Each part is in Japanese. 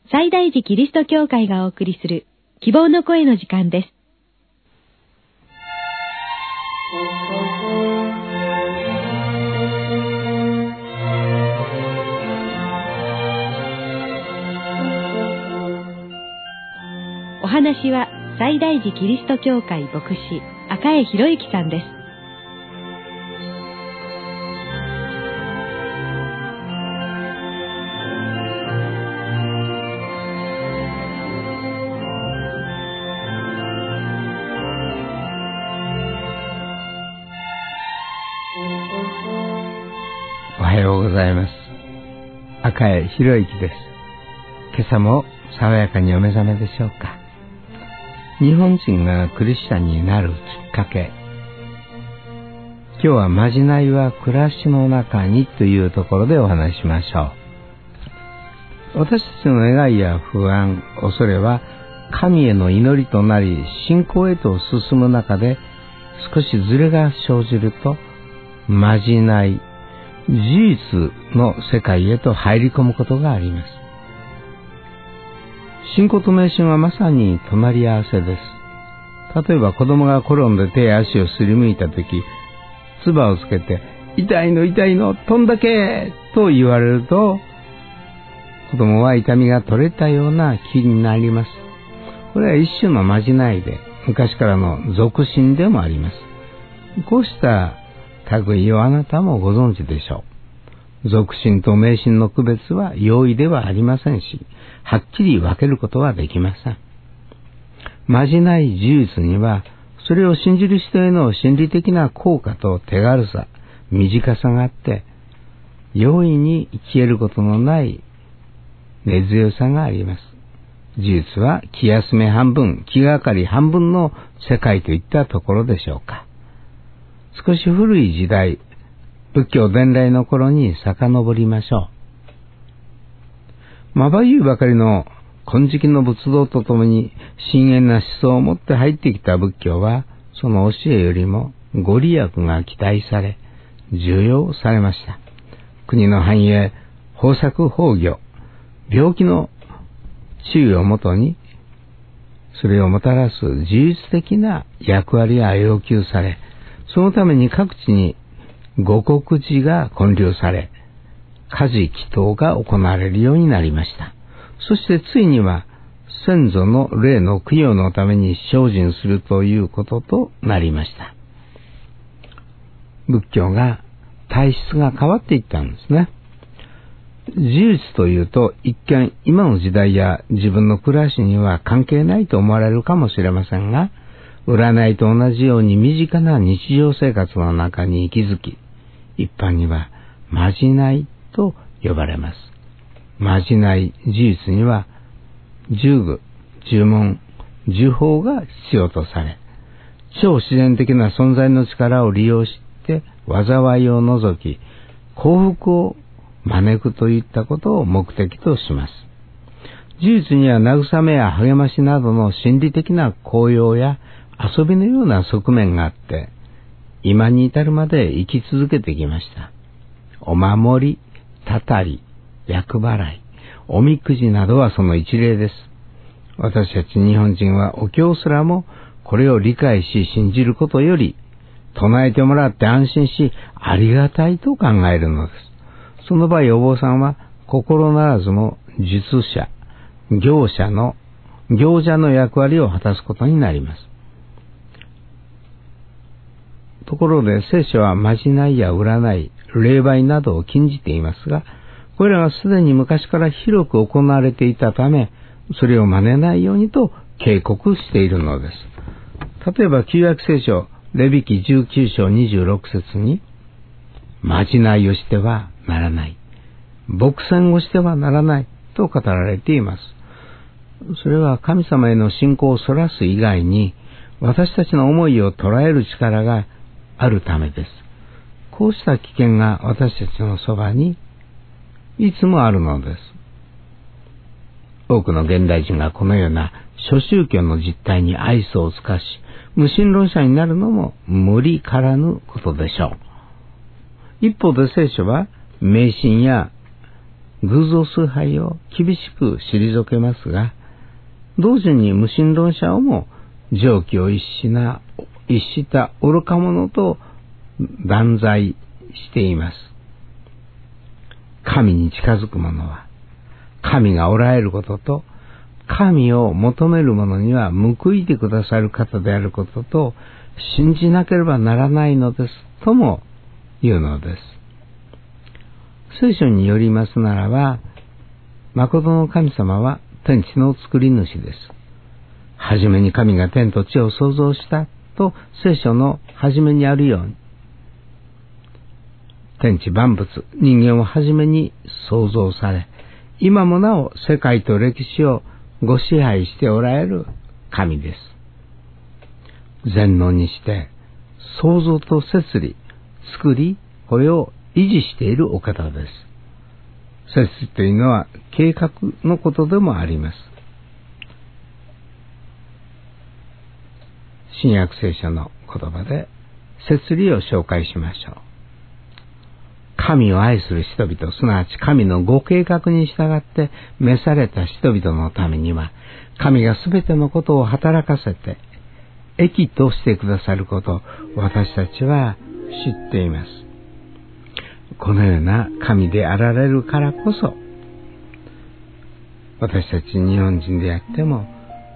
西大寺キリスト教会がお送りする希望の声の時間です。お話は西大寺キリスト教会牧師赤江博之さんです。 おはようございます。赤江博之です。今朝も爽やかにお目覚めでしょうか。日本人がクリスチャンになるきっかけ。今日はまじないは暮らしの中にというところでお話ししましょう。私たちの願いや不安、恐れは神への祈りとなり、信仰へと進む中で少しズレが生じると、まじない、事実の世界へと入り込むことがあります。信仰と迷信はまさに隣り合わせです。例えば子供が転んで手や足をすりむいたとき、唾をつけて、痛いの痛いの、飛んだけと言われると、子供は痛みが取れたような気になります。これは一種のまじないで、昔からの俗信でもあります。こうした類をあなたもご存知でしょう。俗信と迷信の区別は容易ではありませんし、はっきり分けることはできません。まじない事実には、それを信じる人への心理的な効果と手軽さ、短さがあって、容易に消えることのない根強さがあります。事実は気休め半分、気がかり半分の世界といったところでしょうか。少し古い時代、仏教伝来の頃に遡りましょう。まばゆいばかりの金色の仏道とともに深遠な思想を持って入ってきた仏教は、その教えよりもご利益が期待され、重要されました。国の繁栄、豊作豊業、病気の治癒をもとに、それをもたらす自律的な役割が要求され、そのために各地に護国寺が建立され、家事祈祷が行われるようになりました。そしてついには先祖の霊の供養のために精進するということとなりました。仏教が体質が変わっていったんですね。事実というと一見今の時代や自分の暮らしには関係ないと思われるかもしれませんが、占いと同じように身近な日常生活の中に息づき、一般にはまじないと呼ばれます。まじない事実には呪具、呪文、呪法が必要とされ、超自然的な存在の力を利用して災いを除き、幸福を招くといったことを目的とします。事実には慰めや励ましなどの心理的な効用や遊びのような側面があって、今に至るまで生き続けてきました。お守り、たたり、厄払い、おみくじなどはその一例です。私たち日本人はお経すらもこれを理解し信じることより、唱えてもらって安心しありがたいと考えるのです。その場合お坊さんは心ならずも術者、行者の役割を果たすことになります。ところで聖書はまじないや占い、霊媒などを禁じていますが、これらはすでに昔から広く行われていたため、それを真似ないようにと警告しているのです。例えば旧約聖書レビ記19章26節に、まじないをしてはならない、牧占をしてはならないと語られています。それは神様への信仰をそらす以外に、私たちの思いを捉える力があるためです。こうした危険が私たちのそばにいつもあるのです。多くの現代人がこのような諸宗教の実態に愛想を尽かし、無神論者になるのも無理からぬことでしょう。一方で聖書は迷信や偶像崇拝を厳しく退けますが、同時に無神論者をも常軌を逸した愚か者と断罪しています。神に近づく者は、神がおられることと、神を求める者には報いてくださる方であることと信じなければならないのですとも言うのです。聖書によりますならば、誠の神様は天地の作り主です。はじめに神が天と地を創造したと聖書の初めにあるように、天地万物、人間をはじめに創造され、今もなお世界と歴史をご支配しておられる神です。全能にして創造と摂理、作り、これを維持しているお方です。摂理というのは計画のことでもあります。新約聖書の言葉で摂理を紹介しましょう。神を愛する人々、すなわち神のご計画に従って召された人々のためには、神がすべてのことを働かせて益としてくださることを私たちは知っています。このような神であられるからこそ、私たち日本人であっても、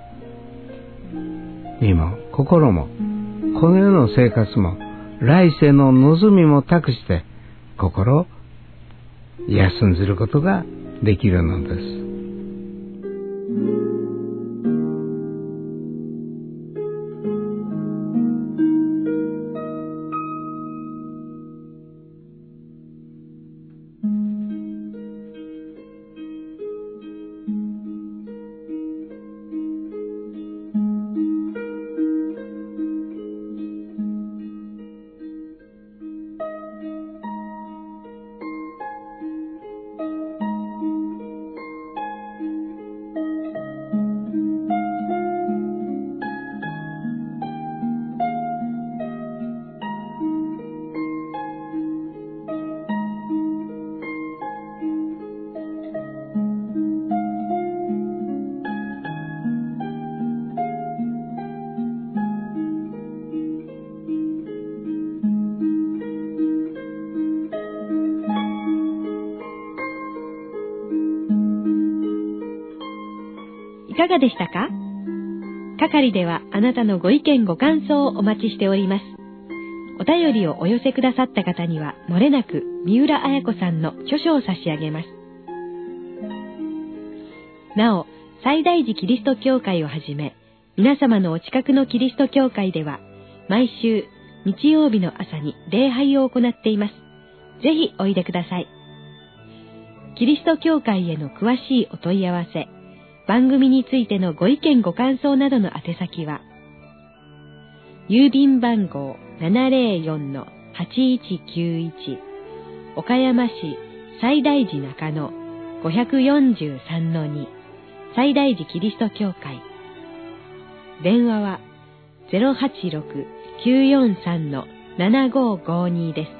身も心も、この世の生活も、来世の望みも託して、心を休んずることができるのです。 いかがでしたか？係ではあなたのご意見ご感想をお待ちしております。お便りをお寄せくださった方にはもれなく三浦綾子さんの著書を差し上げます。なお、西大寺キリスト教会をはじめ、皆様のお近くのキリスト教会では、毎週日曜日の朝に礼拝を行っています。ぜひおいでください。キリスト教会への詳しいお問い合わせ、番組についてのご意見ご感想などの宛先は、郵便番号 704-8191 岡山市西大寺中野 543-2 西大寺キリスト教会。電話は 086-943-7552 です。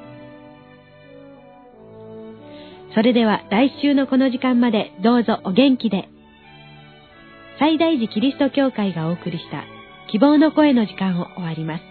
それでは来週のこの時間までどうぞお元気で。西大寺キリスト教会がお送りした希望の声の時間を終わります。